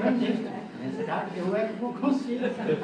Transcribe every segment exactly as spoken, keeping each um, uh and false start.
Nesse caso, eu é que vou conseguir.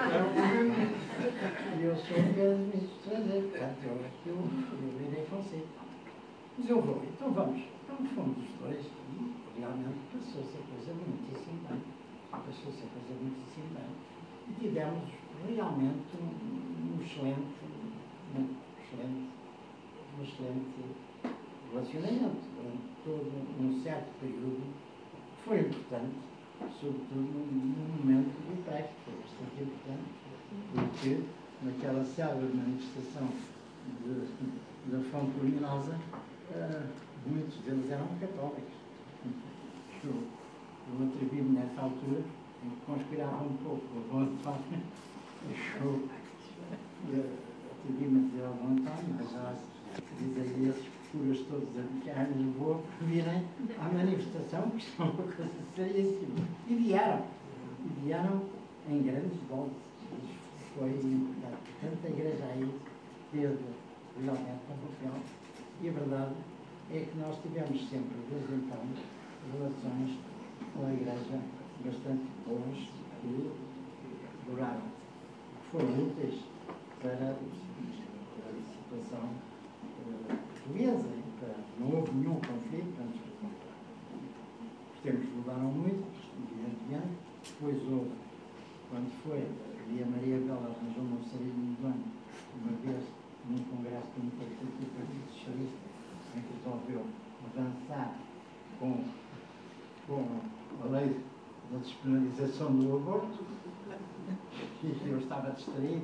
E eu sou um grande estrangeiro, portanto, eu é que eu, eu irei conseguir. Mas eu vou, então vamos. Então fomos os dois e realmente passou-se a coisa muitíssimo bem. Passou-se a coisa muitíssimo bem. E tivemos realmente um, um excelente, um excelente, um excelente relacionamento durante todo um certo período. Foi importante, sobretudo num momento do pré, foi bastante importante, porque naquela célebre manifestação da Fronte Luminosa, uh, muitos deles eram católicos. Eu, eu atrevi-me nessa altura, em que conspirava um pouco a bom António, eu atrevi-me a dizer ao bom António, mas já se diz a esses curas todos a que a Lisboa virem à manifestação, que isto é uma coisa seríssima. E vieram, e vieram em grandes doses. Foi importante. Portanto, a Igreja aí teve realmente um papel. E a verdade é que nós tivemos sempre, desde então, relações com a Igreja bastante boas e duraram. Foram úteis para a situação uh, portuguesa. Para, não houve nenhum conflito, antes do contrário. Os tempos mudaram muito, evidentemente. Depois houve, quando foi, e a Maria Bela arranjou um sarilho de ano, uma vez, num congresso do Partido Socialista, em que resolveu avançar com, com a lei da despenalização do aborto, e eu estava distraído.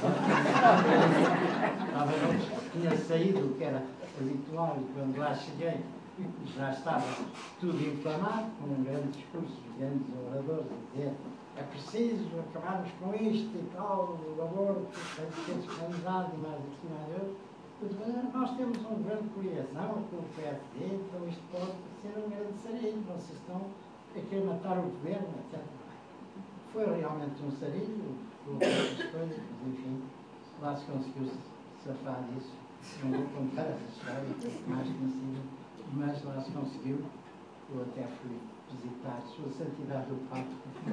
Estava, tinha saído o que era habitual, e quando lá cheguei, já estava tudo inflamado, com um grande discurso, grandes oradores, a dizer: é preciso acabarmos com isto e tal, o aborto tem que ser despenalizado e mais aqui, mais outro. Nós temos um governo de coligação, com o P S D, então isto pode ser um grande sarilho, vocês estão a querer matar o governo, etcétera. Foi realmente um sarilho, com outras coisas, mas enfim, lá se conseguiu safar disso. Não vou contar essa história, porque mais conhecida, mas lá se conseguiu. Eu até fui visitar Sua Santidade do Papa,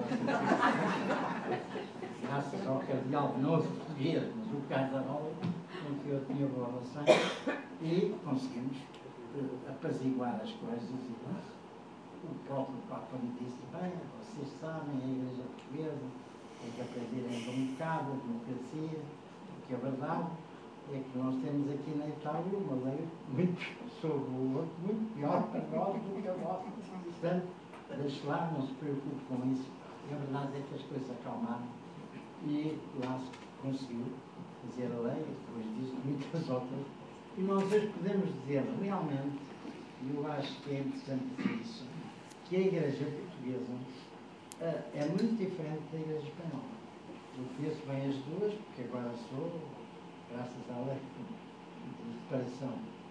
graças ao cardeal novo português, mas o Cardarola, com que eu tinha boa relação, e conseguimos uh, apaziguar as coisas. E o próprio Papa me disse: bem, vocês sabem, a Igreja Portuguesa tem que aprender a um bocado a democracia, porque a verdade é que nós temos aqui na Itália uma lei muito sobre o outro, muito pior para nós do que a vossa. Portanto, deixe lá, não se preocupe com isso. E a verdade é que as coisas acalmaram e lá se conseguiu fazer a lei, depois disso muitas outras. E nós hoje podemos dizer realmente, e eu acho que é interessante dizer isso, que a Igreja Portuguesa uh, é muito diferente da Igreja Espanhola. Eu conheço bem as duas, porque agora sou, graças à lei de separação,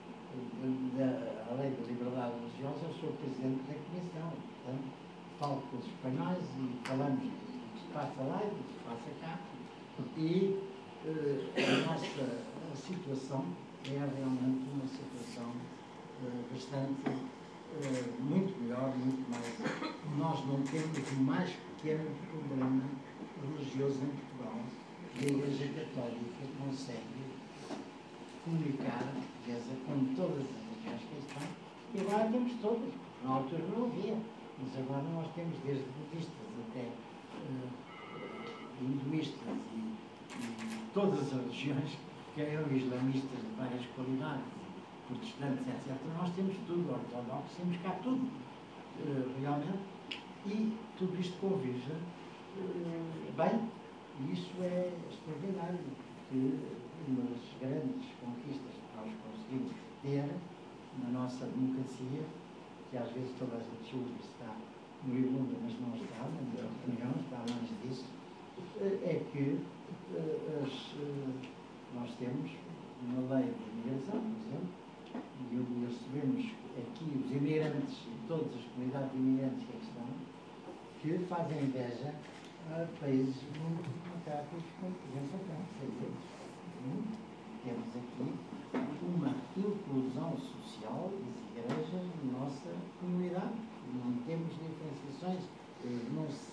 a lei da liberdade religiosa, eu sou presidente da comissão. Portanto, falo com os espanhóis e falamos do que se passa lá e do que se passa cá. E uh, a nossa a situação é realmente uma situação uh, bastante, uh, muito melhor, muito mais. Nós não temos o mais pequeno problema religioso em Portugal. E a Igreja Católica consegue comunicar a portuguesa com todas as religiões que estão, e agora temos todas, na altura não havia, mas agora nós temos desde budistas até uh, hinduístas e, e todas as religiões, que eram islamistas de várias qualidades, protestantes, etcétera. Nós temos tudo, ortodoxos, temos cá tudo, uh, realmente, e tudo isto convive uh, bem, e isso é extraordinário, porque uma das grandes conquistas que nós conseguimos ter na nossa democracia, que às vezes toda a gente julga que está moribunda, mas não está, na minha opinião, está longe disso, é que as, nós temos uma lei de imigração, por exemplo, e onde recebemos aqui os imigrantes e todas as comunidades de imigrantes que aqui estão, que fazem inveja a países muito democráticos, como por exemplo a França. Temos aqui uma inclusão social das igrejas na nossa comunidade. Não temos diferenciações, não se